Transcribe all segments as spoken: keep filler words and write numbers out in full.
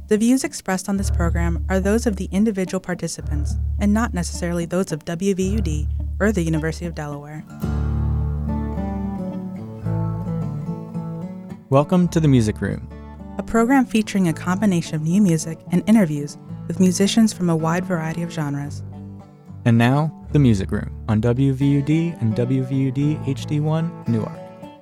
The views expressed on this program are those of the individual participants and not necessarily those of W V U D or the University of Delaware. Welcome to The Music Room, a program featuring a combination of new music and interviews with musicians from a wide variety of genres. And now, The Music Room on W V U D and W V U D H D one Newark.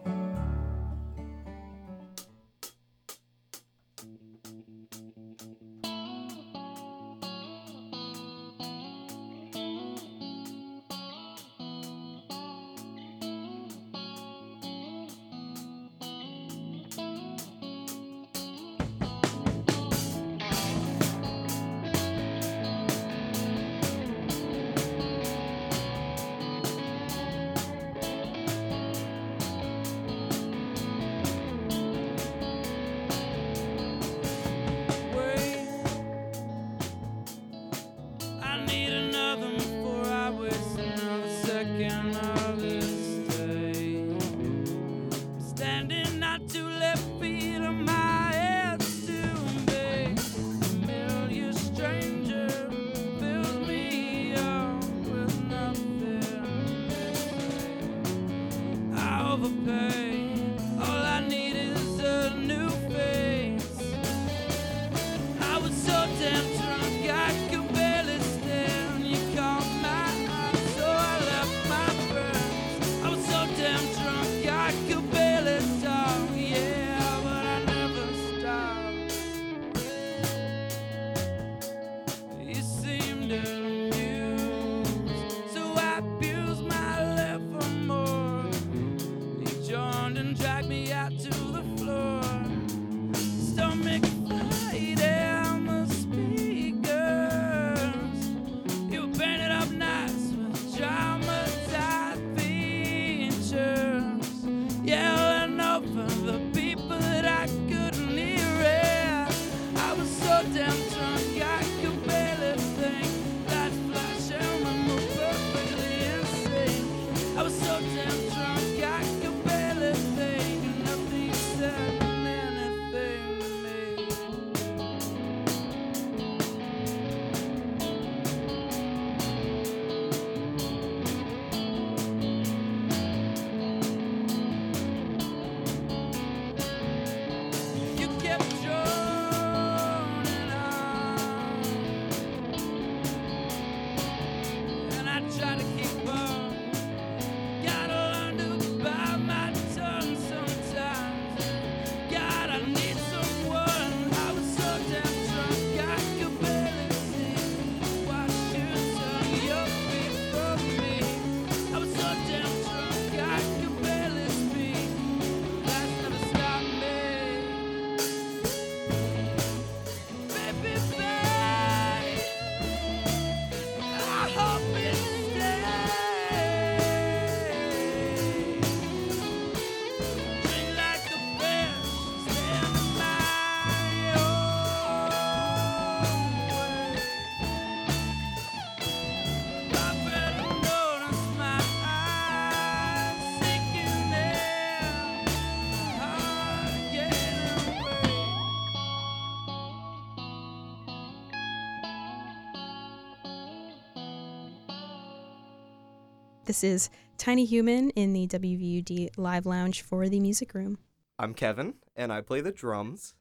This is Tiny Human in the W V U D Live Lounge for the Music Room. I'm Kevin, and I play the drums.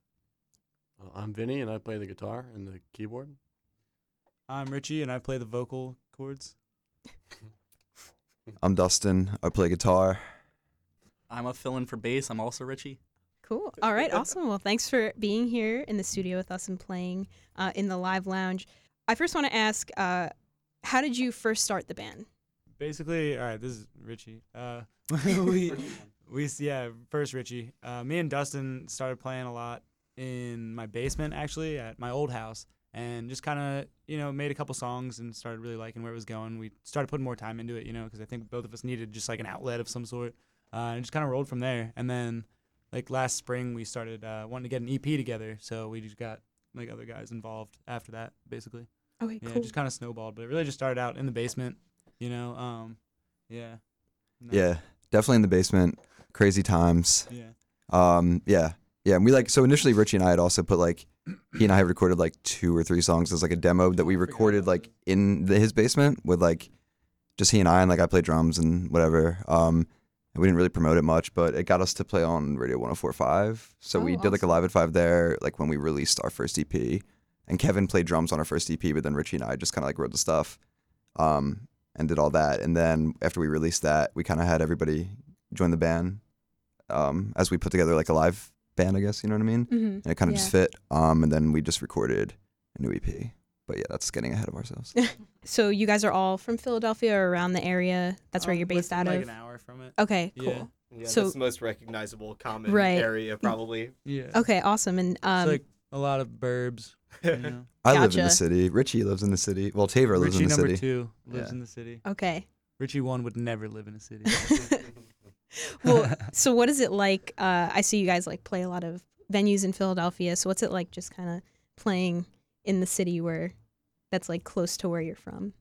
Uh, I'm Vinny, and I play the guitar and the keyboard. I'm Richie, and I play the vocal chords. I'm Dustin. I play guitar. I'm a fill-in for bass. I'm also Richie. Cool. All right, awesome. Well, thanks for being here in the studio with us and playing uh, in the Live Lounge. I first want to ask, uh, how did you first start the band? Basically, all right, this is Richie. Uh, we, we, yeah, first Richie. Uh, me and Dustin started playing a lot in my basement, actually, at my old house, and just kind of, you know, made a couple songs and started really liking where it was going. We started putting more time into it, you know, because I think both of us needed just like an outlet of some sort, uh, and just kind of rolled from there. And then, like last spring, we started uh, wanting to get an E P together, so we just got like other guys involved after that, basically. Okay, yeah, cool. it just kind of snowballed, but it really just started out in the basement. You know, um, yeah. No. Yeah, definitely in the basement. Crazy times. Yeah. Um, yeah, yeah. And we like so initially Richie and I had also put like he and I had recorded like two or three songs as like a demo that we I forgot recorded about like in the, his basement with like just he and I, and like I played drums and whatever. Um, and we didn't really promote it much, but it got us to play on Radio one oh four point five. So Oh, we did like a awesome. live at five there, like when we released our first E P. And Kevin played drums on our first E P, but then Richie and I just kind of like wrote the stuff, um, and did all that. And then after we released that, we kind of had everybody join the band, um, as we put together like a live band, I guess, you know what I mean? Mm-hmm. And it kind of just fit. Um, and then we just recorded a new E P. But yeah, that's getting ahead of ourselves. So you guys are all from Philadelphia or around the area? That's where Um, you're based within, out like of? an hour from it. Okay, Yeah. cool. Yeah, So- that's the most recognizable common Right. area, probably. Yeah. Okay, awesome. And um, it's like a lot of burbs. You know? I live in Gotcha. the city. Richie lives in the city. Well, Taver lives Richie in the number city. two lives Yeah. in the city. okay. Richie one would never live in a city. Well, so what is it like? Uh, I see you guys like play a lot of venues in Philadelphia. So what's it like just kind of playing in the city where that's like close to where you're from?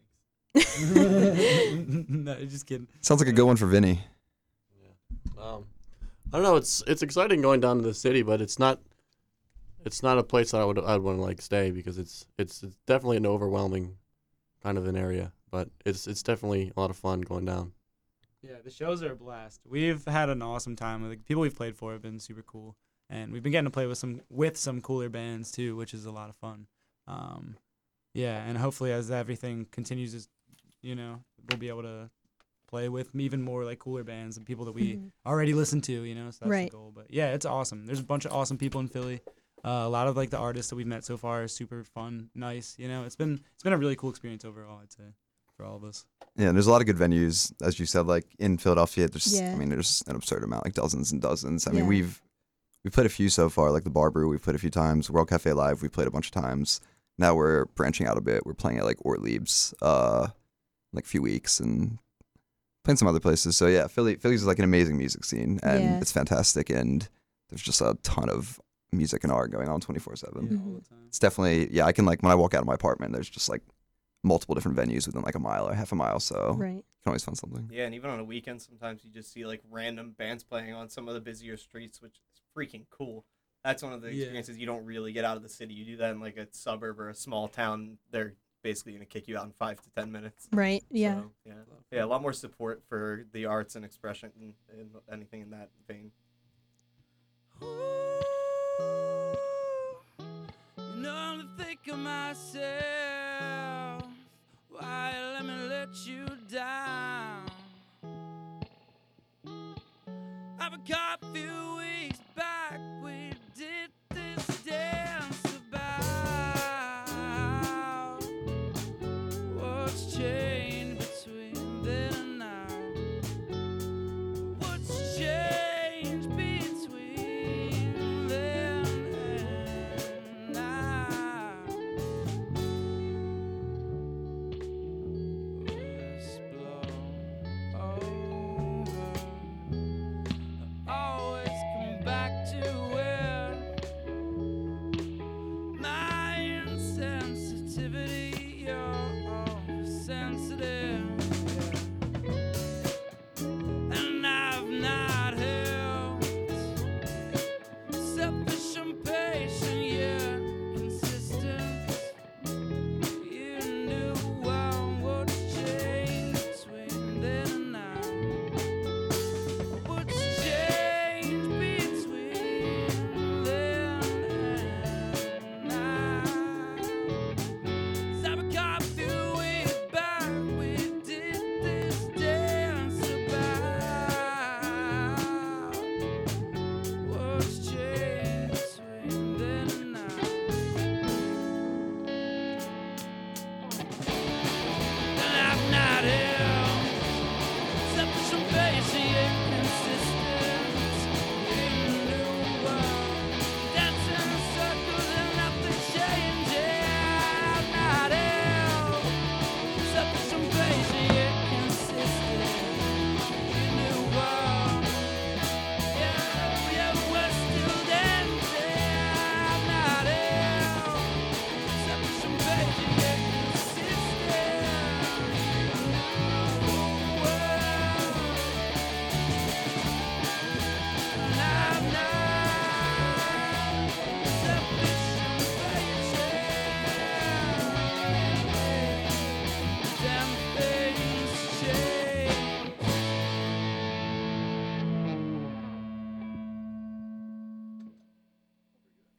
No, just kidding. Sounds like a good one for Vinny. Um, I don't know. It's it's exciting going down to the city, but it's not. It's not a place that I would I'd want to like stay because it's it's it's definitely an overwhelming kind of an area. But it's it's definitely a lot of fun going down. Yeah, the shows are a blast. We've had an awesome time. Like, the people we've played for have been super cool, and we've been getting to play with some with some cooler bands too, which is a lot of fun. Um, yeah, and hopefully as everything continues, as you know, we'll be able to play with even more like cooler bands and people that we Mhm. already listen to. You know, so that's Right. the goal. But yeah, it's awesome. There's a bunch of awesome people in Philly. Uh, a lot of like the artists that we've met so far are super fun, nice. You know, it's been it's been a really cool experience overall, I'd say, for all of us. Yeah, and there's a lot of good venues, as you said, like in Philadelphia. There's, Yeah. I mean, there's an absurd amount, like dozens and dozens. I mean, Yeah. we've we played a few so far, like the Bar Brew. We've played a few times. World Cafe Live. We played a bunch of times. Now we're branching out a bit. We're playing at like Ortlieb's, uh, in, like a few weeks, and playing some other places. So yeah, Philly, Philly's like an amazing music scene, and Yeah. it's fantastic. And there's just a ton of music and art going on twenty-four seven. Yeah, Mm-hmm. all the time. It's definitely, yeah, I can like when I walk out of my apartment, there's just like multiple different venues within like a mile or half a mile. So Right. you can always find something. Yeah, and even on a weekend, sometimes you just see like random bands playing on some of the busier streets, which is freaking cool. That's one of the Yeah. experiences you don't really get out of the city. You do that in like a suburb or a small town, they're basically going to kick you out in five to ten minutes. Right. Yeah. So, yeah. Yeah, a lot more support for the arts and expression and, and anything in that vein. You know I'm thinking myself, why let me let you down? I've been caught a few weeks back, we did this dance about what's changed between then and now. What's changed between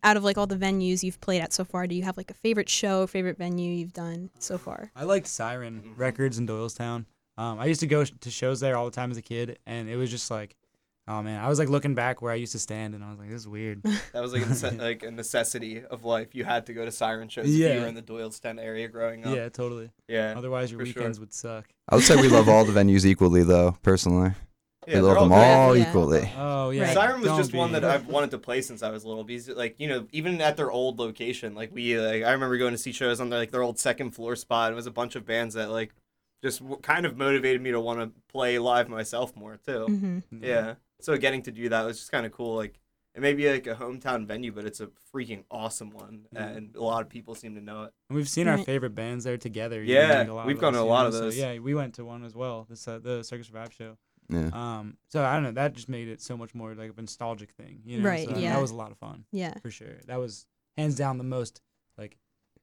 out of like all the venues you've played at so far, do you have like a favorite show, favorite venue you've done so far? I liked Siren Records in Doylestown. Um, I used to go sh- to shows there all the time as a kid, and it was just like, oh man, I was like looking back where I used to stand, and I was like, this is weird. That was like a, nece- like a necessity of life. You had to go to Siren shows Yeah. if you were in the Doylestown area growing up. Yeah, totally. Yeah. Otherwise, your for sure. weekends would suck. I would say we love all the venues equally, though. Personally, Yeah, we they're love them great. all Yeah. equally. Oh yeah. Right. Siren was Don't just be. one that I've wanted to play since I was little. Because like you know, even at their old location, like we, like I remember going to see shows on their like their old second floor spot. It was a bunch of bands that like just w- kind of motivated me to want to play live myself more too. Mm-hmm. Yeah. So getting to do that was just kind of cool. Like it may be like a hometown venue, but it's a freaking awesome one, Yeah. and a lot of people seem to know it. And we've seen our Right. favorite bands there together. you Yeah, know, like a lot we've of gone us, to a you lot know, of so, those. yeah, we went to one as well. This uh, the Circus Revive show. Yeah. Um, so I don't know. That just made it so much more like a nostalgic thing. You know? Right, So yeah. That was a lot of fun Yeah. for sure. That was hands down the most like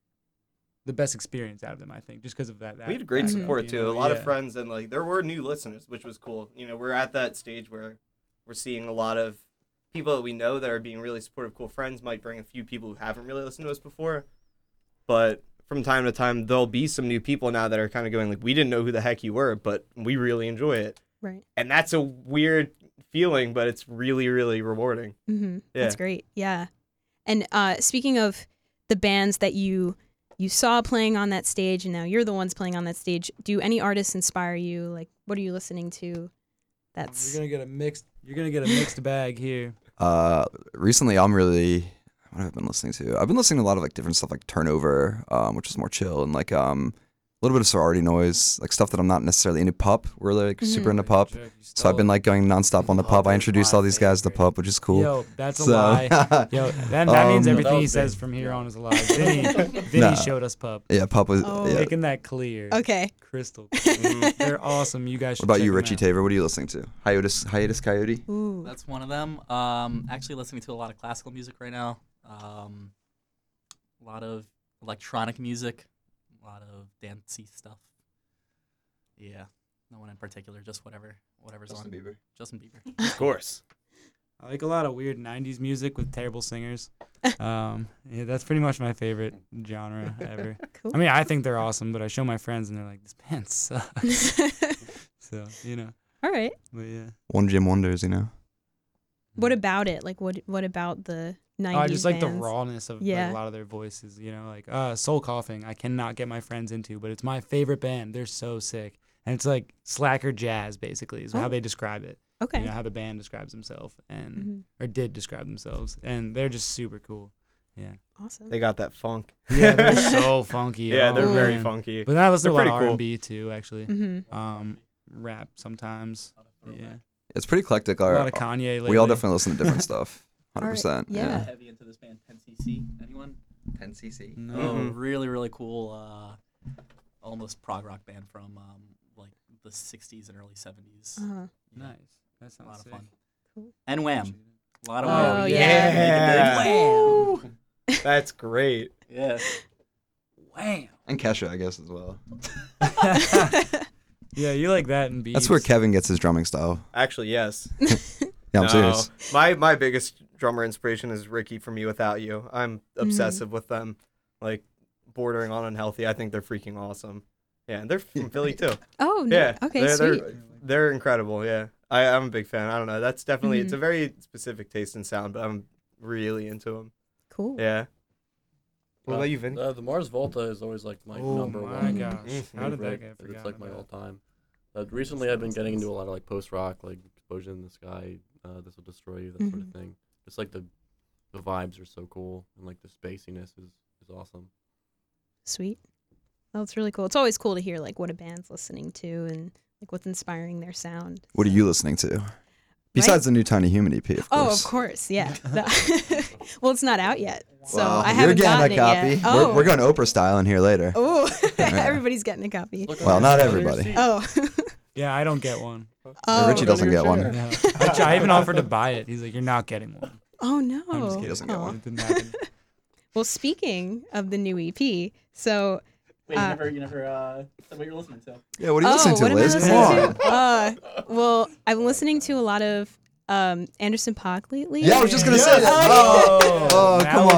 the best experience out of them. I think just because of that. that We had great that, support you too. know, A lot yeah. of friends, and like there were new listeners, which was cool. You know, we're at that stage where we're seeing a lot of people that we know that are being really supportive. Cool friends might bring a few people who haven't really listened to us before, but from time to time there'll be some new people now that are kind of going like, we didn't know who the heck you were, but we really enjoy it, Right. and that's a weird feeling, but it's really really rewarding. Mm-hmm. Yeah. That's great. Yeah. And uh, speaking of the bands that you you saw playing on that stage, and now you're the ones playing on that stage, do any artists inspire you? Like, what are you listening to? That's You're gonna get a mixed. You're gonna get a mixed bag here. Uh, recently, I'm really. What have I been listening to? I've been listening to a lot of like different stuff, like Turnover, um, which is more chill, and like um, a little bit of Sorority Noise, like stuff that I'm not necessarily into. Pup, we're like super Mhm. into Pup, so I've been like going nonstop on the Pup. I introduced all these guys to Pup, which is cool. Yo, that's a So- lie. Yo, that, that means Um, everything That he was says big. from here on is a lie. Vinny, Vinny Nah. showed us Pup. Yeah, Pup was. Oh. Yeah. Making that clear. okay. Crystal clear. They're awesome. You guys What should about check you, them Richie out. Taver? What are you listening to? Hiatus, Hiatus Coyote. Ooh. That's one of them. Um, actually listening to a lot of classical music right now. Um, a lot of electronic music, a lot of dancey stuff. Yeah, no one in particular, just whatever, whatever's on. Bieber. Justin Bieber. Of course. I like a lot of weird nineties music with terrible singers. Um, yeah, that's pretty much my favorite genre ever. Cool. I mean, I think they're awesome, but I show my friends and they're like, "This band sucks." So you know, All right. but yeah. One Jim Wonders, you know. What about it? Like, what what about the nineties Oh, I just like bands? the rawness of Yeah. like, a lot of their voices. You know, like uh, Soul Coughing. I cannot get my friends into, but it's my favorite band. They're so sick, and it's like slacker jazz, basically, is Oh. how they describe it. Okay. You know how the band describes themselves, and Mhm. or did describe themselves, and they're just super cool. Yeah, Awesome. They got that funk. yeah, they're so funky. Yeah, oh, they're very man. funky. But then I listen to a lot They're of pretty R cool. and B too, actually. Mm-hmm. Um, rap sometimes. Yeah, It's pretty eclectic. a Our, lot of Kanye lately. we all definitely listen to different stuff. All Hundred right, percent. yeah. Heavy into this band, ten C C. Anyone? ten C C. No. Oh, Mhm. really, really cool. Uh, almost prog rock band from um, like the sixties and early seventies. Uh-huh. Nice. That A sounds lot of sick. fun. Cool. And Wham. A lot of Oh, Wham. yeah. Yeah. That's great. Yeah. Wham. And Kesha, I guess, as well. Yeah, you like that and beats. That's where Kevin gets his drumming style. Actually, yes. Yeah, I'm No. serious. My my biggest drummer inspiration is Ricky for Me Without You. I'm obsessive with them, like bordering on unhealthy. I think they're freaking awesome. Yeah, and they're from Philly too. Oh, no. Yeah. Okay, they're, sweet. They're, they're incredible. Yeah, I I'm a big fan. I don't know. That's definitely it's Mhm. a very specific taste in sound, but I'm really into them. Cool. Yeah. What Uh, about you, Vinny? Uh, the Mars Volta is always like my Oh number my one. gosh. Mhm. How did that favorite. get forgotten It's like my about? all time. Uh, recently, I've been getting into a lot of like post rock, like Explosion in the Sky, uh, This Will Destroy You, that sort of Mhm. thing. Just like the the vibes are so cool, and like the spaciness is, is awesome. Sweet. That's really cool. It's always cool to hear like what a band's listening to and like what's inspiring their sound. What are you listening to? Besides the new Tiny Human E P, of Oh, course. of course, yeah. The- well, it's not out yet, so Well, I you're haven't getting gotten a copy. it yet. Oh, We're, we're going Oprah style in here later. Oh, everybody's getting a copy. Look Well, on not your- on your everybody. seat. Oh, Yeah, I don't get one. oh, Richie doesn't get one. No. I, I even offered to buy it. He's like, "You're not getting one." oh no. I'm just kidding. He doesn't get Aw. one. It didn't happen. Well, speaking of the new E P, so Wait, Uh, you never, you never uh, said what you're listening to. Yeah, what are you oh, listening to, what am I Liz? Come listening on. to? Uh, well, I'm listening to a lot of um, Anderson .Paak lately. Yeah, I was just gonna Yes. say that. Oh. Oh, now come we're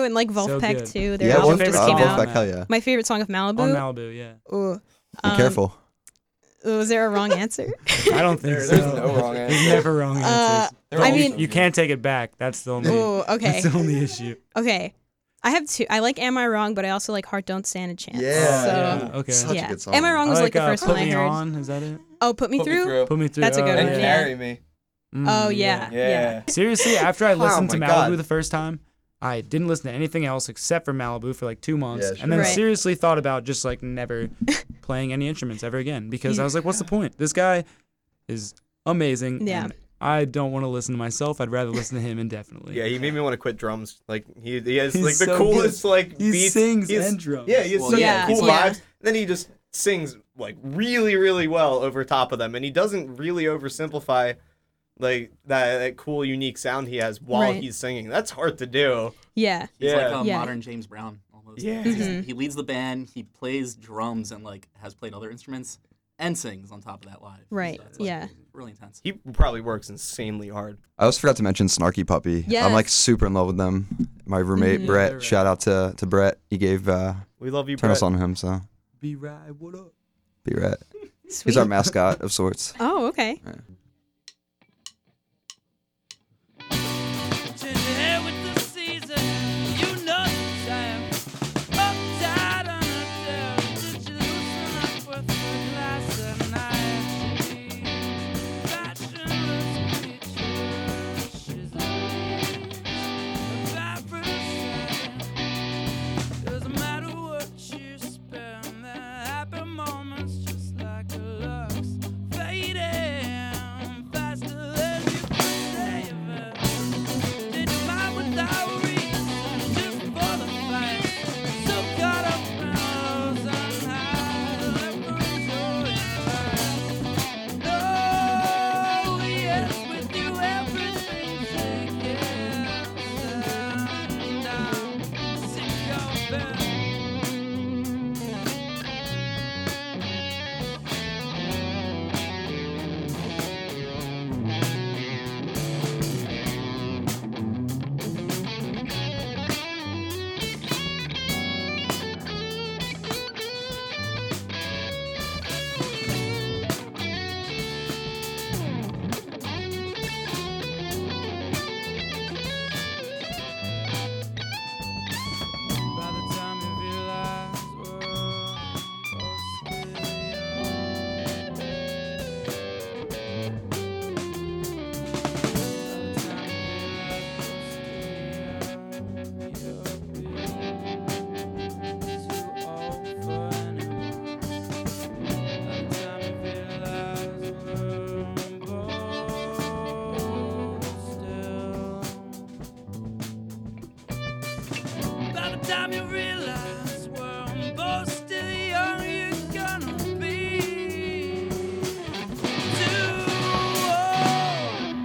Malibu and like So Wolfpack good. too. Their Yeah, album Wolf- just favorite came song. out. Wolfpack, hell yeah. My favorite song of Malibu. On Malibu, yeah. Ooh. Be Um, careful. Was there a wrong answer? I don't think There- so. there's no wrong There's answer. never wrong Uh, answers. There I are mean- also- You can't take it back. That's the only. Ooh, okay. That's the only issue. Okay. I have two. I like Am I Wrong, but I also like Heart Don't Stand a Chance. Yeah, So, yeah. Okay. Such yeah. a good song. Am I Wrong I was like, like the uh, first Put one I Me heard. On. Is that it? Oh, Put Me Put Through? me through. Put Me Through. That's a oh, good And one, yeah. carry me. Mm, Oh, yeah. Yeah. Seriously, after I listened to my Malibu God. the first time, I didn't listen to anything else except for Malibu for like two months, Yeah, and then Right. seriously thought about just like never playing any instruments ever again because I was like, what's the point? This guy is amazing. Yeah. And I don't want to listen to myself. I'd rather listen to him indefinitely. Yeah, he made me want to quit drums. Like he, he has He's like the so coolest like He beats. sings He has- and drums. Yeah, he has Well, such yeah, cool yeah. vibes. Then he just sings like really, really well over top of them, and he doesn't really oversimplify like that, that cool, unique sound he has while Right. he's singing. That's hard to do. Yeah. He's Yeah. like a Yeah. modern James Brown almost. Yeah. He's- Mhm. He leads the band. He plays drums and like has played other instruments and sings on top of that live. Right, So it's, like, yeah. Really intense. He probably works insanely hard. I also forgot to mention Snarky Puppy. Yes. I'm like super in love with them. My roommate Mhm. Brett. they're Shout out to to Brett. He gave uh, We love you, turn Brett. us on to him. So Be right. What up? be Brett. Sweet. He's our mascot of sorts. Oh, okay. Turn your head with the season, you know the time. Uptight on a dare, did you loosen up with a glass of night? Fashionless creatures, she's a vibrant. Doesn't matter what you spend, the happy moments just like a lux fading faster than you can save it. Did you mind without reason, just for the fight? So caught up in lows and highs, never enjoying life. No, yes, with you everything's shaking. Stand down, sit your bed. By the time you realize we're both By the time you realize we're both still young, you're gonna be too old.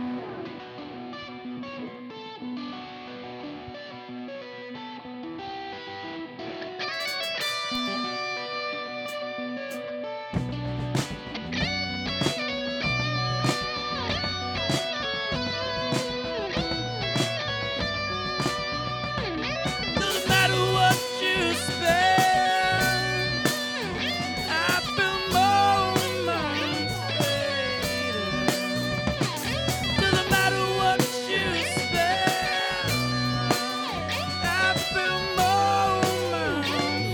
Doesn't matter what you spend, I feel moments fading. Doesn't matter what you spend, I feel moments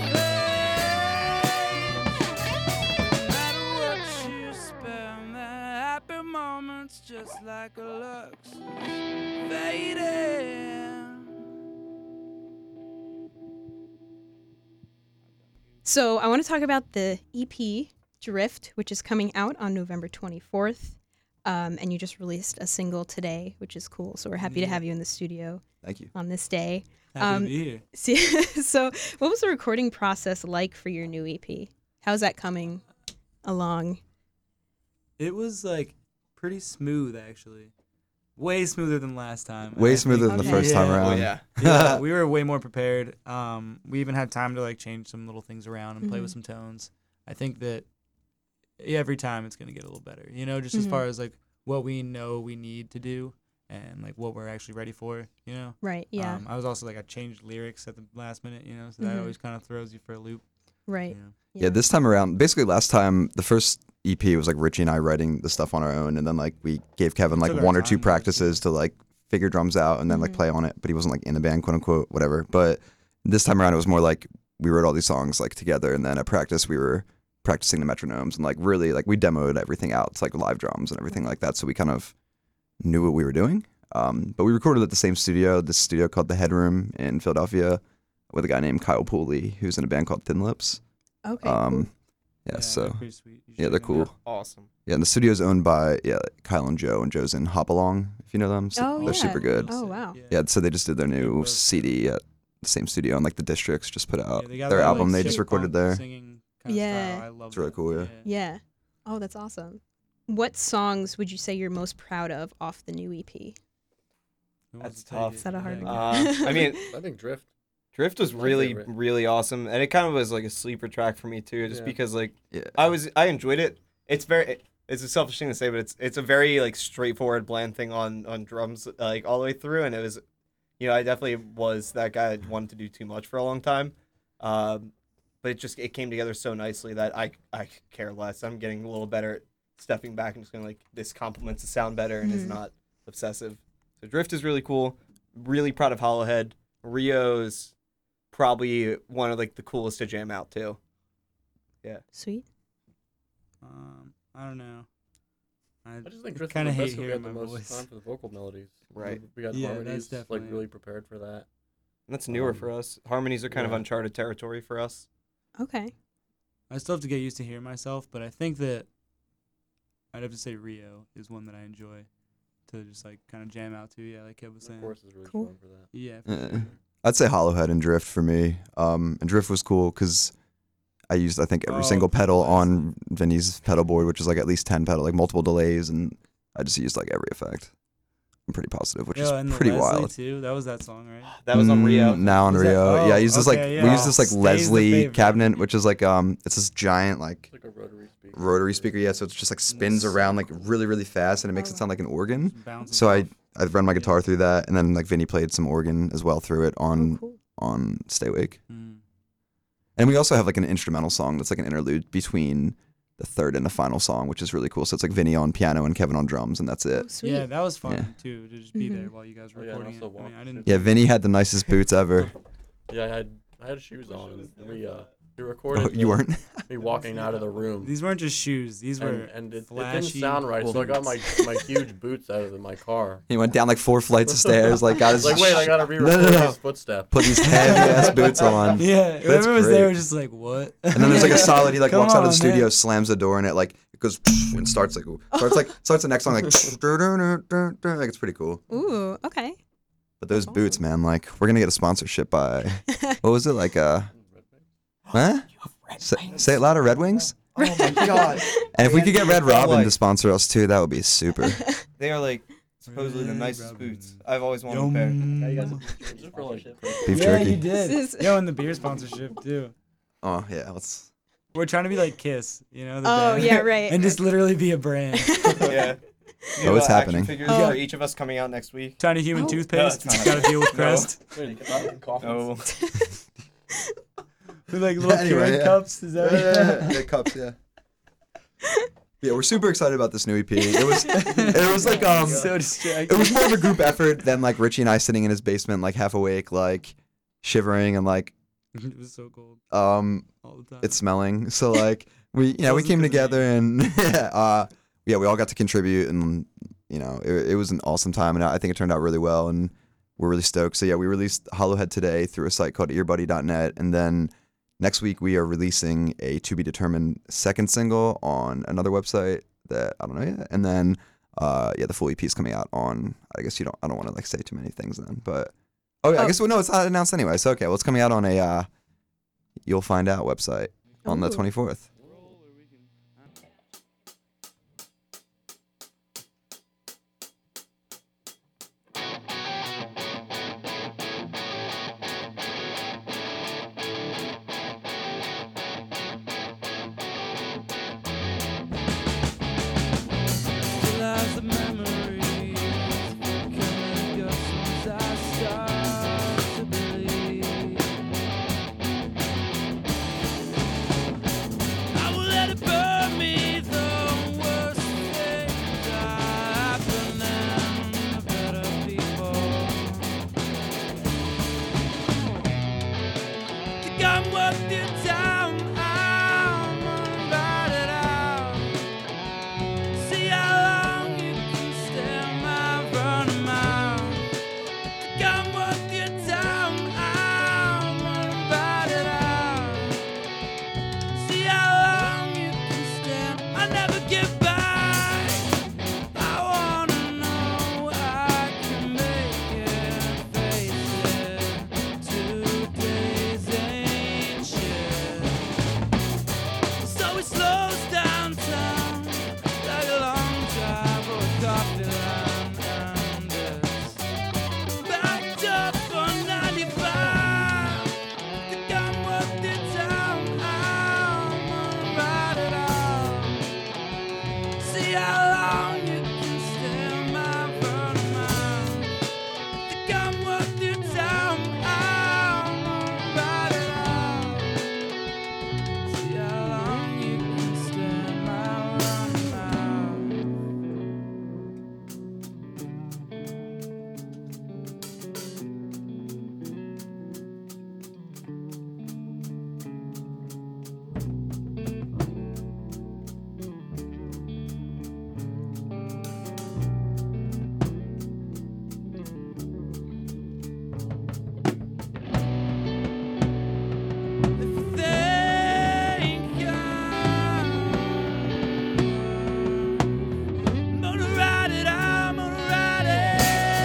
fade. No matter what you spend, the happy moments just like a lux fading. So I want to talk about the E P Drift, which is coming out on November twenty-fourth. Um, and you just released a single today, which is cool. So we're happy to have you in the studio Thank you. on this day. Happy Um, to be here. See- so what was the recording process like for your new E P? How's that coming along? It was like pretty smooth actually. Way smoother than last time. Way I smoother think- than the Okay. first time Yeah. around. Oh yeah. Yeah, we were way more prepared. Um, we even had time to like change some little things around and play Mhm. with some tones. I think that every time it's gonna get a little better. You know, just as Mhm. far as like what we know we need to do, and like what we're actually ready for, you know. Right. Yeah. Um, I was also like I changed lyrics at the last minute, you know, so that Mhm. always kind of throws you for a loop. right. You know? Yeah. this time around, basically last time, the first E P was like Richie and I writing the stuff on our own, and then like we gave Kevin like Took our one or time two with it, practices to like figure drums out and then like Mhm. play on it, but he wasn't like in the band, quote unquote, whatever. But this time around, it was more like we wrote all these songs like together, and then at practice we were practicing the metronomes and like really like we demoed everything out to like live drums and everything like that, so we kind of knew what we were doing. Um, but we recorded at the same studio, this studio called The Headroom in Philadelphia, with a guy named Kyle Pooley, who's in a band called Thin Lips. Okay. Um, cool. yeah, they're so pretty sweet. You should yeah, they're check 'em out. cool. Awesome. Yeah, and the studio's owned by yeah Kyle and Joe, and Joe's in Hopalong, if you know them. So Oh, they're yeah. super good. Oh, wow. Yeah, so they just did their They're new both- C D at the same studio, and like the Districts just put out Yeah, they got their that, album. like, they just shit recorded punk there. singing kinda Yeah. style. I love It's really that. cool, yeah. Yeah. Oh, that's awesome. What songs would you say you're most proud of off the new E P? Who That's wants to take tough. it? Is that a hard Yeah, one? go. Uh, I mean, I think Drift. Drift was My really, favorite. really awesome, and it kind of was like a sleeper track for me too, just Yeah. because like Yeah. I was, I enjoyed it. It's very, it's a selfish thing to say, but it's it's a very like straightforward, bland thing on on drums, like all the way through, and it was, you know, I definitely was that guy that wanted to do too much for a long time, um, but it just it came together so nicely that I I care less. I'm getting a little better at stepping back and just going like this complements the sound better and is Mhm. not obsessive. So Drift is really cool. Really proud of Hollowhead. Rio's probably one of like the coolest to jam out to. Sweet. Um, I don't know. I, I just think Drift kind of is the hate best 'cause we hearing had my the most voice. time for the vocal melodies. Right. We got Yeah, that's harmonies, definitely like it. really prepared for that. And that's newer Um, for us. Harmonies are kind of yeah. uncharted territory for us. Okay. I still have to get used to hearing myself, but I think that I'd have to say Rio is one that I enjoy to just like kind of jam out to. Yeah, like Kev was The saying. chorus is really Cool. strong for that. Yeah. For Uh, sure. I'd say Hollowhead and Drift for me. Um, and Drift was cool because I used I think every Oh, single pedal classic. on Vinny's pedal board, which is like at least ten pedal, like multiple delays, and I just used like every effect. I'm pretty positive, which Yo, and is the pretty Leslie wild. too. That was that song, right? That was on Rio. Mm, Now on Was that- Rio, yeah. I oh, used this like okay, we yeah. used this like Stays the Leslie favorite. cabinet, which is like um, it's this giant like It's like a rotary speaker. rotary speaker, yeah. So it's just like spins around like really really fast, and it makes it sound like an organ. Just bounces So I off. I ran my guitar through that, and then like Vinny played some organ as well through it on Oh, cool. on Stay Awake. Mm. And we also have like an instrumental song that's like an interlude between the third and the final song, which is really cool. So it's like Vinny on piano and Kevin on drums, and that's Oh, it. sweet. Yeah, that was fun Yeah. too to just be there Mhm. while you guys Oh, were yeah, and recording also it. I mean, walk I didn't. too. Yeah, Vinny had the nicest boots ever. Yeah, I had I had shoes on. And we uh we recorded. Oh, you the- weren't? Me walking out of the room. These weren't just shoes. These were and, and it, it flashy. didn't sound right, so I got my boots. my huge boots out of the, my car. He went down like four flights of stairs, like got his Like, wait, I gotta No, re-record no, no. these footsteps. put these heavy ass boots on. Yeah, That's whoever was there great. was just like, what? And then there's like a solid. He like Come walks out of the on, studio, man. slams the door, and it like it goes and starts like starts like starts the next song like like it's pretty cool. Ooh, okay. But those That's boots, awesome. man, like we're gonna get a sponsorship by what was it like uh huh? Say, say it louder, Red Wings. Oh my god. And if we could get Red Robin to Like, sponsor us too, that would be super. they are like supposedly the Red nicest Robin. boots I've always wanted a pair. Yum. Super, like, Beef Yeah, jerky. you did. This is- Yo, and the beer sponsorship too. Oh yeah, let's. We're trying to be like Kiss, you know? The Oh, band. yeah, right. and just literally be a brand. Yeah. Oh, it's action happening. Figures Oh. for each of us coming out next week. Tiny human Oh. toothpaste. No, it's Got to not. deal with No. Crest. Wait, Oh, With like little Anyway, Keurig yeah. cups. Is that Yeah, yeah, cups, yeah. Yeah, we're super excited about this new E P. It was, it was like um, so distracting. it was more of a group effort than like Richie and I sitting in his basement, like half awake, like shivering and like It was so cold um, all the time. it's smelling. So like we, you know, we Wasn't came 'cause of together and uh, yeah, we all got to contribute, and you know, it, it was an awesome time, and I think it turned out really well, and we're really stoked. So yeah, we released Hollowhead today through a site called earbuddy dot net, and then next week we are releasing a to be determined second single on another website that I don't know yet, and then uh, yeah, the full E P is coming out on. I guess you don't. I don't want to like say too many things then, but oh yeah, I Oh. guess well, no, it's not announced anyway. So okay, well, it's coming out on a uh, you'll find out website on the Ooh. twenty-fourth. Still has the memories come with you down, I'm gonna ride it out. See how long you can stand my running mouth. Come with you down, I'm gonna ride it out. See how long you can stand. I never get back. I wanna know I can make it, face it. Today's ain't shit. So it slows downtown like a long drive or a coffee line, and it's backed up on ninety-five. To come with the town, I'm gonna ride it out. See how long you can stand my burning mouth. To come with the town, I'm gonna ride it out. See how long you can stand my running mouth. Think I'm gonna ride it, I'm gonna ride it.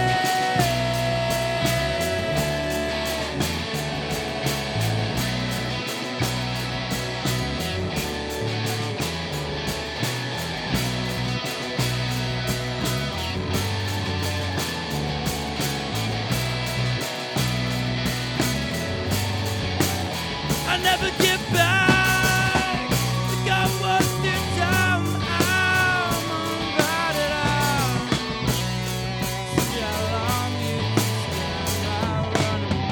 I never get back. To come with you down, I'm gonna ride it out. See how long you can stand my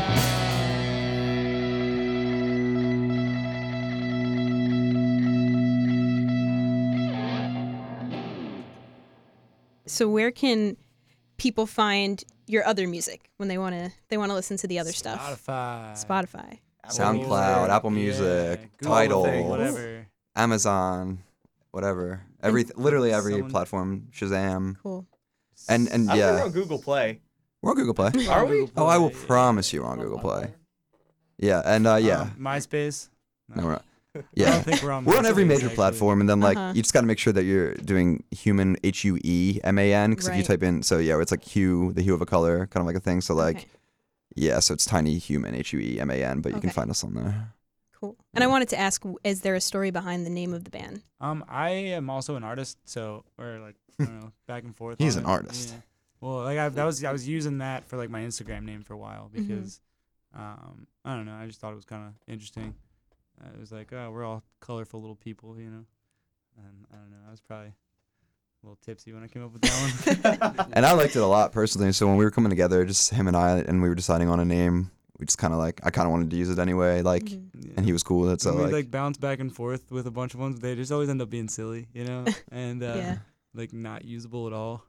running mouth. So where can people find your other music when they want to they want to listen to the other stuff? Spotify. Spotify. SoundCloud, Music, Apple yeah, Music, Google Tidal, thing, whatever. Amazon, whatever. Every literally every Someone- platform. Shazam. Cool. And and I think we're yeah, on Google Play. we're on Google Play. Are we? Google Oh, I will Play, yeah. promise you we're on Google Play. Yeah, and uh, yeah, Um, MySpace. no, we're not. I Yeah, don't think we're on. we're on every MySpace, major actually. platform, and then like Uh-huh. you just got to make sure that you're doing human H U E M A N because if you Right. type in, so yeah, it's like hue, the hue of a color, kind of like a thing. So like, Okay. yeah, so it's tiny human H U E M A N, but you can Okay. find us on there. Cool. And I wanted to ask, w- is there a story behind the name of the band? Um, I am also an artist, so we're like I don't know, back and forth. He's on an it. artist. Yeah. Well, like I that was I was using that for like my Instagram name for a while Mhm. because, um, I don't know, I just thought it was kind of interesting. Uh, it was like, oh, we're all colorful little people, you know. And I don't know, I was probably a little tipsy when I came up with that one. And I liked it a lot personally. So when we were coming together, just him and I, and we were deciding on a name, we just kind of like, I kind of wanted to use it anyway. Like, Mhm. Yeah. and he was cool with it. So When we like, like bounce back and forth with a bunch of ones. They just always end up being silly, you know, and uh, Yeah. like not usable at all.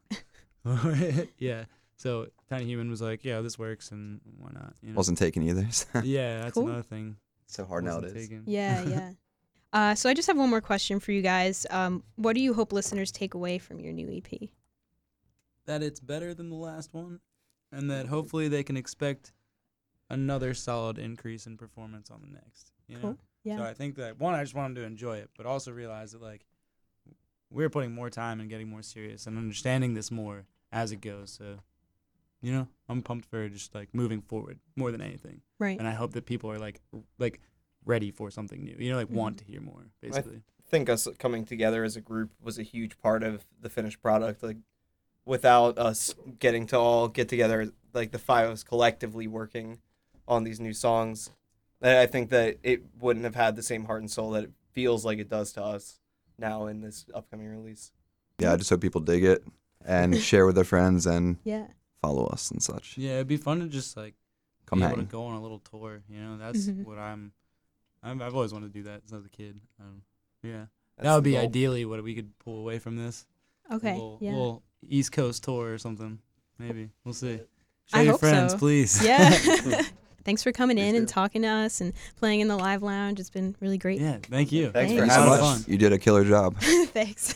Yeah. So Tiny Human was like, yeah, this works, and why not? You know? wasn't taken either. so Yeah, that's Cool. another thing. so hard Wasn't nowadays. taken. Yeah, yeah. Uh, so I just have one more question for you guys. Um, what do you hope listeners take away from your new E P? That it's better than the last one, and that hopefully they can expect another solid increase in performance on the next. You know? Cool. Yeah. So I think that one, I just want them to enjoy it, but also realize that like we're putting more time and getting more serious and understanding this more as it goes. So, you know, I'm pumped for just like moving forward more than anything, Right. and I hope that people are like r- like ready for something new. You know, like want Mhm. to hear more, basically. think us coming together as a group was a huge part of the finished product. Like, without us getting to all get together, like the five of us collectively working on these new songs, I I think that it wouldn't have had the same heart and soul that it feels like it does to us now in this upcoming release. Yeah, I just hope people dig it and share with their friends and Yeah. follow us and such. Yeah, it'd be fun to just like Come be able hang. to go on a little tour. You know, that's Mhm. what I'm, I'm. I've always wanted to do that since I was a kid. Um, yeah, That's that would the be goal. ideally what we could pull away from this. Okay. A little, yeah. little East Coast tour or something. Maybe we'll see. Show I your hope friends, so. please. Yeah. thanks for coming in Please and do. talking to us and playing in the live lounge. It's been really great. Yeah, thank you. Thanks Thank for you Thank you so having much. us. Fun. You did a killer job. Thanks.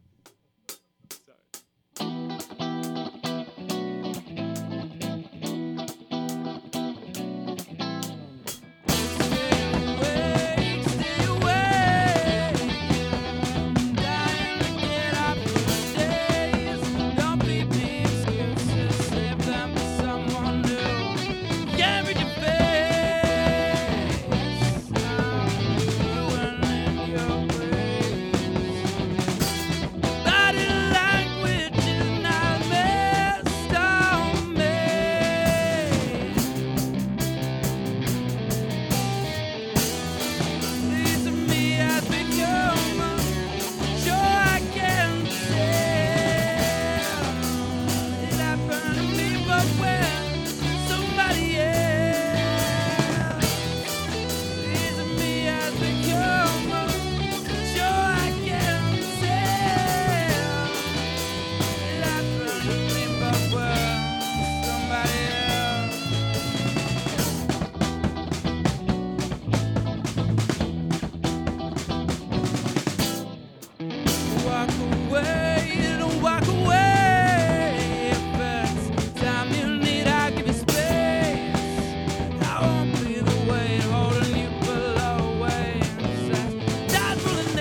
Walk away, don't walk away. If it's time you need, I'll give you space. I won't be the weight holding you below waves. Tide's rolling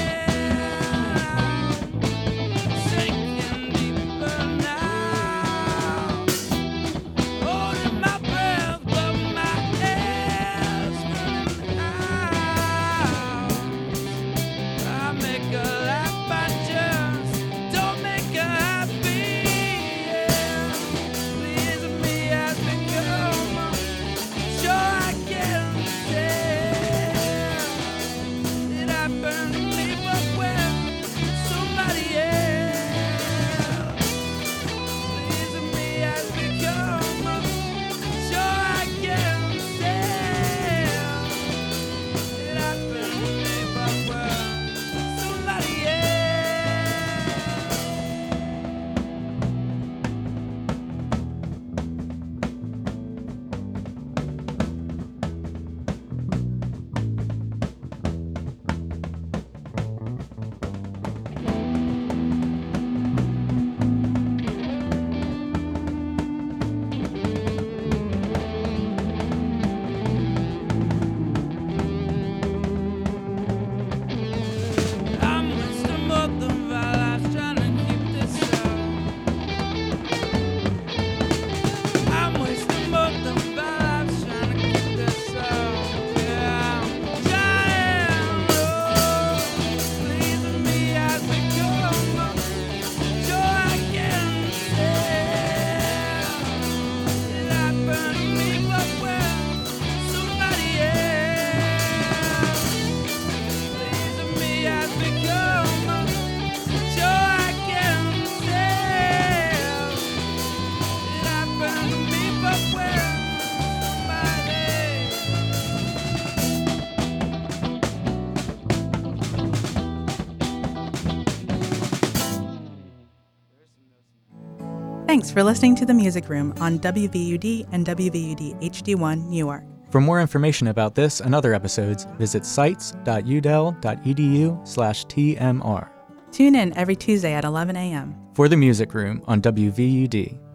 in, sinking deeper now. Holding my breath, but my air's running out. I make a laugh, I just don't make her happy. Yeah. Pleasing me has become sure I can tell that I burn to leave up with somebody else. Pleasing me has become sure I can tell that I burn to leave up with somebody else. I'm wasting both of our lives trying to keep this up. I'm wasting both of our lives trying to keep this up. Yeah, I'm trying. Oh, pleasing me has become sure I can tell that I burn to leave up with somebody else. Pleasing me has become sure I can tell that I burn to leave up with somebody. Thanks for listening to The Music Room on W V U D and W V U D H D one Newark. For more information about this and other episodes, visit sites.udel.edu slash TMR. Tune in every Tuesday at eleven a.m. For The Music Room on W V U D.